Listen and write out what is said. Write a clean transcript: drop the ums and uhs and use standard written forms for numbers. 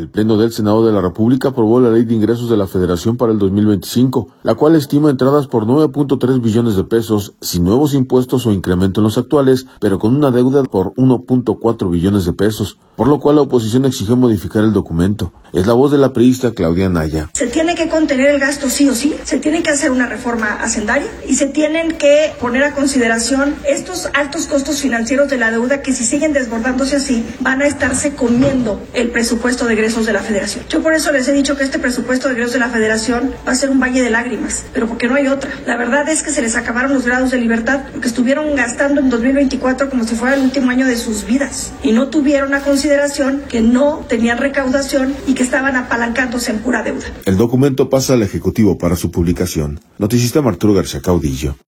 El Pleno del Senado de la República aprobó la Ley de Ingresos de la Federación para el 2025, la cual estima entradas por 9.3 billones de pesos, sin nuevos impuestos o incremento en los actuales, pero con una deuda por 1.4 billones de pesos, por lo cual la oposición exigió modificar el documento. Es la voz de la priista Claudia Anaya. Se tiene que contener el gasto sí o sí, se tiene que hacer una reforma hacendaria y se tienen que poner a consideración estos altos costos financieros de la deuda que si siguen desbordándose así, van a estarse comiendo el presupuesto de egresos de la Federación. Yo por eso les he dicho que este presupuesto de egresos de la Federación va a ser un valle de lágrimas, pero porque no hay otra. La verdad es que se les acabaron los grados de libertad, porque estuvieron gastando en 2024 como si fuera el último año de sus vidas y no tuvieron a consideración que no tenían recaudación y que estaban apalancándose en pura deuda. El documento pasa al Ejecutivo para su publicación. Noticista Arturo García Caudillo.